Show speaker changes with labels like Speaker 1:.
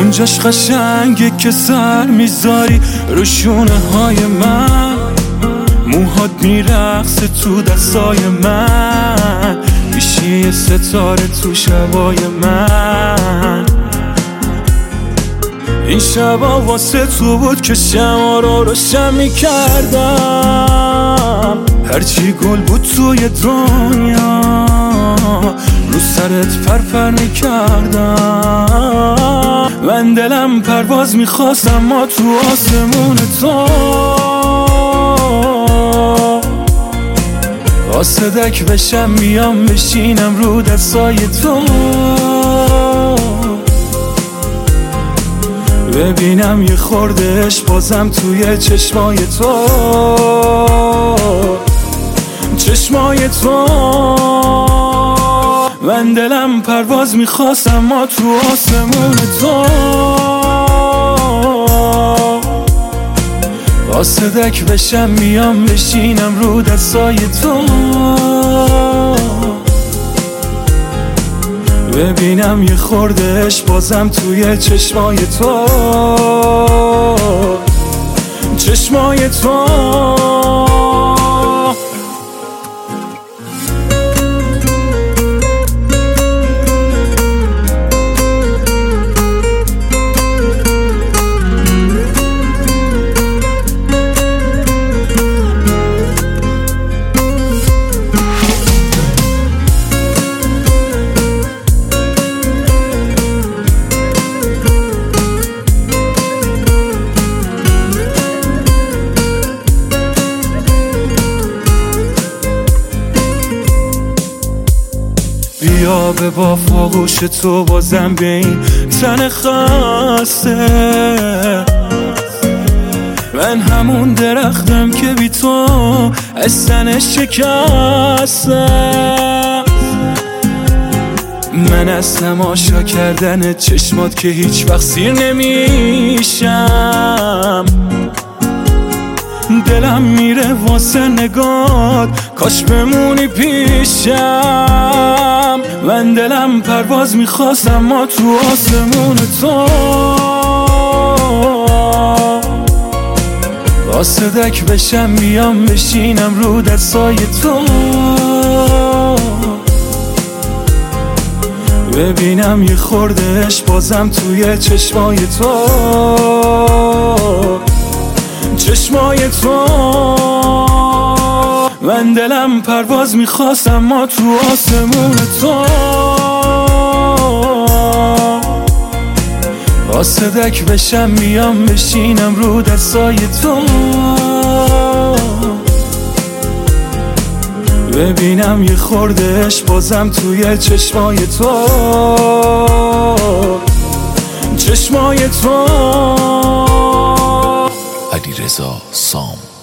Speaker 1: اونجاش قشنگه که سر میذاری رو شونه های من، موهات میرقصه تو دستای من، میشی یه ستاره تو شبای من. این شبا واسه تو بود که شما رو روشن میکردم، هرچی گل بود توی دنیا رو سرت پرپر میکردم. من دلم پرواز میخواست اما تو آسمون تو قاصدک بشم میام بشینم رو دستای تو، ببینم یه خورده عشق بازم توی چشمای تو، چشمای تو. من دلم پرواز میخواست اما تو آسمون تو قاصدک بشم میام بشینم رو دستای تو، ببینم یه خورده عشق بازم توی چشمای تو، چشمای تو. بیا به با فاغوش تو بازم به این تن خسته، من همون درختم که بی تو از تن شکستم. من از تماشا کردن چشمات که هیچ وقت سیر نمیشم، دلم میره واسه نگات کاش بمونی پیشم. من دلم پرواز میخواست اما تو آسمون تو قاصدک بشم بیام بشینم رو دستای تو، ببینم یه خورده عشق بازم توی چشمای تو، چشمای تو. من دلم پرواز میخواست اما تو آسمون تو قاصدک بشم میام بشینم رو دستای تو، ببینم یه خورده عشق بازم توی چشمای تو، چشمای تو.
Speaker 2: علیرضا سام.